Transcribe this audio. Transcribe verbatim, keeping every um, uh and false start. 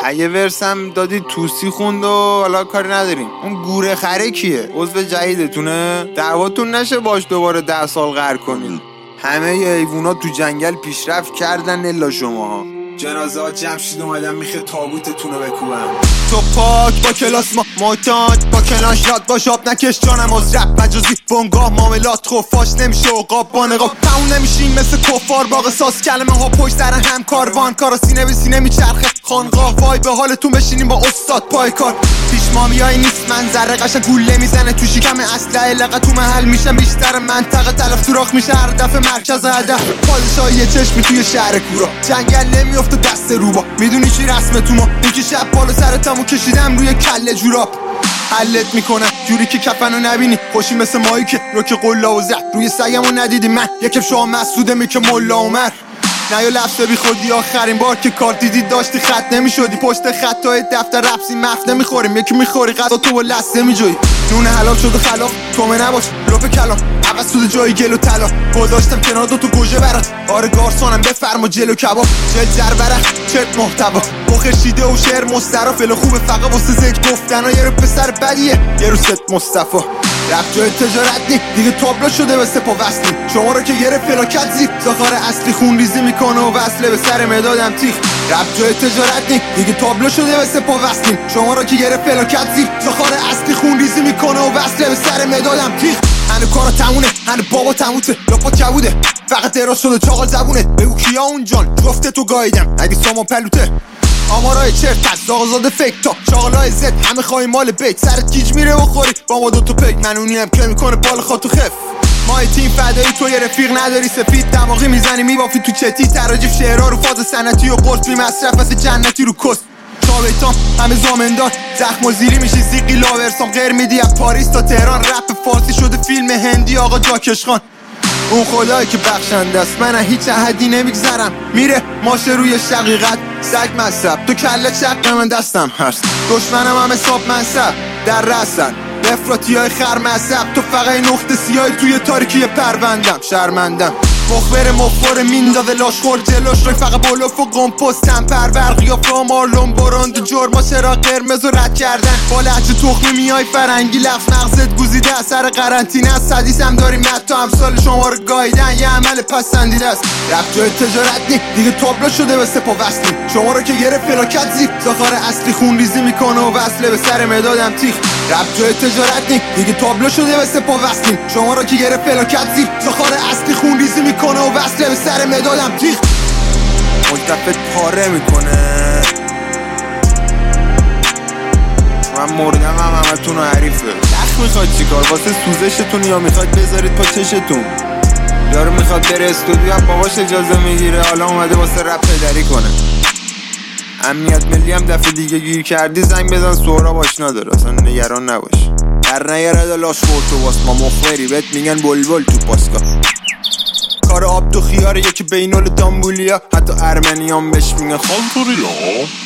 اگه ورسم دادی توسی خوند و حالا کاری نداریم. اون گوره خره کیه؟ عضو جدیدتونه؟ دعواتون نشه باش دوباره ده سال قهر کنین. همه حیوونا تو جنگل پیشرفت کردن الا شماها. جنازه ها جمشید اومدن میخه تابوتتونو بکوبن. تو پاک با کلاس ما معتاد با کلاش راد باش آب نکش جانم از رب مجازی بونگاه معاملات خفاش نمیشه عقاب با نقاب تموم نمیشیم مثل کفار باغ ساز کلمه ها پشت سر هم کاروان کارا سینه به سینه میچرخه خانقاه وای به حالتون بشینیم با استاد پای کار پیش مامیایی نیست منظره قشنگ گوله میزنه تو شکم اسلحه لقا تو محل میشم بیشتر منطقه تلف سوراخ میشه هر دفعه مرکز هدف پادشاهی یه چشمی توی شهر کورا جنگل نمیفته دست روبا میدونی چی رسمه تو ما یکی شب بالا سرتمو کشیدم روی کله جوراب حلت میکنم جوری که کفنو نبینی خوشی مثل مایی که رو که قلا و زد روی سگمو ندیدی من یکم شما مسعوده می که ملا عمر نه یا لفظه بی خودی آخرین بار که کار دیدی داشتی خط نمیشدی پشت خطای دفتر رفسی مفت نمیخوریم یکی میخوری غذا تو با لسته میجوی نون حلال شده خلاف تومه نباش رفع کلام عوض شده جای گل و طلا گذاشتم کنار دو تو گوجه برات آره گارسونم بفرما جلو کباب جل جربره چت محتوا بخیر شیده و شعر مسترا فل خوبه فقط واسه زد گفتن یه رو پسر بدیه یه رو ست مصطفی رفت جای تجارت نی دیگه تابلو شده به سپا وصلی شما رو که گره فلاکت زیر زاخار اصلی خون ریزی میکنه و وصله به سر مدادم تیخ رفت جای تجارت نی دیگه تابلو شده به سپا وصلی شما رو که گره فلاکت زیر زاخار اصلی خون ریزی میکنه و وصله به سر مدادم تیخ هنو کارا تمونه هنو بابا تموته لاپا کبوده فقط دراز شده چاقال زبونه بگو کیا اون جان جفته تو گاییدم اگه سامان پلوته آمارای چرت از آقازاده فکر تا چاقلای زد همه خواهی مال بیت سرت گیج میره بخوری با ما دوتو پک منونی هم که میکنه بال خاطو خف مای تیم فدایی تو یه رفیق نداری سفید دماغی میزنی میبافی تو چتی تراجیف شعرها رو فاز سنتی و قرص بی مصرف مثل جنتی رو کست چاویتام همه زامندار زخم و زیری میشی زیقی لاورسام غیر میدی از پاریس تا تهران رپ فارسی شده فیلم هندی آقا جاکشخان اون خدایی که بخشنده است من هیچ احدی نمیگذرم میره ماشه روی شقیقت سگ مصب تو کله چق من دستم هست دشمنم هم حساب منصب در رسن بفراتی های خر مصب تو فقط نقطه سیاهی توی تاریکی پروندم شرمندم مخبر مخبر میندازه لاش خور جلوش روی فقط بلوف و گمپستم پرور قیافه و مارلون براند جرما چرا قرمز و رد کردن با لحجه تخمی میای فرنگی لفظ مغزت گوزیده اثر قرنطینه است حدیث هم داریم مت تا امثال شما رو گاییدن یه عمل پسندیده است رفت جای تجارت نی دیگه تابلو شده به سپا وصلی شما رو که گره فلاکت زیر زاخار اصلی خون ریزی میکنه و وصله به سر مدادم تیخ رفت جای تجارت نی دیگه تابلو شده به سپا وصلی شما رو که گره فلاکت زیر زاخار اصلی خون ریزی میکنه و وصله به سر مدادم تیخ ملتفت پاره میکنه من مردم هم همه تون رو حریفه لخ میخواد چیکار واسه سوزشتون یا میخواد بذارید پا چشتون یارو میخواد بره استودیو هم باباش اجازه میگیره حالا اومده واسه رپ پدری کنه امنیت ملی هم دفعه دیگه گیر کردی زنگ بزن سهراب آشنا داره اصلا نگران نباش در نیارد لاش خورتو واس ما مخبری بهت میگن بلبل تو پاسکا کار آب تو خیاره یکی بینال دامبولیا حتی ارمنیان بهش میگن خالتوریلا